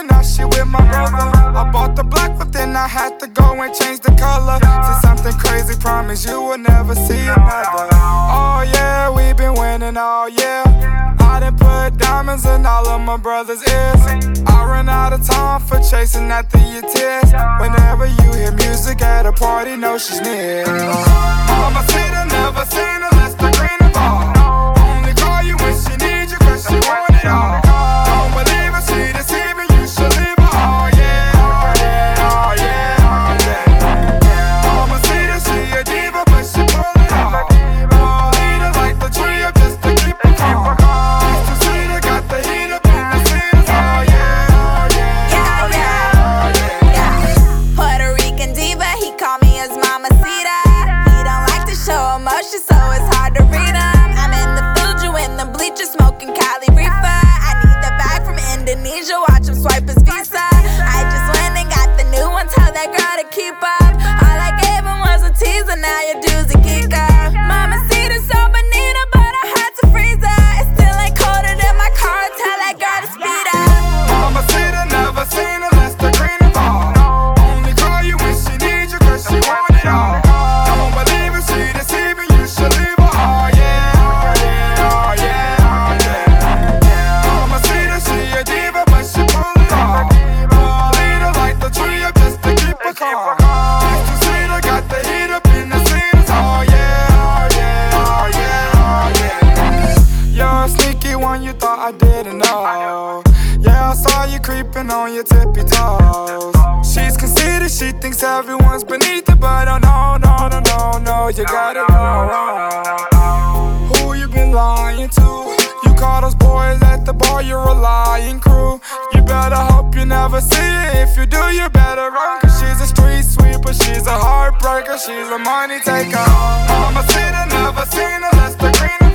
now she with my brother. I bought the black, but then I had to go and change the color to something crazy, promise you will never see another. Oh yeah, we been winning all year. I done put diamonds in all of my brother's ears. I run out of time for chasing after your tears. Whenever you hear music at a party, know she's near. Mama said I never seen her less than green and ball. Only call you when she needs you, cause she want it all. Don't believe her, she deceiving, you should leave her. Oh yeah, oh yeah, oh yeah, oh yeah. Mama said that she a diva, but she pull it off. Ball leader like the tree up just to keep her calm. So it's hard to read them. I'm in the Fuji in the bleachers smoking Cali reefer. I need the bag from Indonesia, watch him swipe his visa. I just went and got the new one, tell that girl to keep up. All I gave him was a teaser, now your dude's a geeker. Mama see the so bonita, but I had to freeze her. It still ain't colder than my car, tell that girl to speed up. Mama said I never seen her less than green and ball. Only call you when she needs you, cause she want it all. Don't believe her, she deceiving. You thought I didn't know. Yeah, I saw you creeping on your tippy toes. She's conceited, she thinks everyone's beneath her, but oh no, no, no, no, no, you got it all wrong. Who you been lying to? You call those boys at the bar, you're a lying crew. You better hope you never see it. If you do, you better run, cause she's a street sweeper, she's a heartbreaker, she's a money taker. Mama said I never seen her less than green.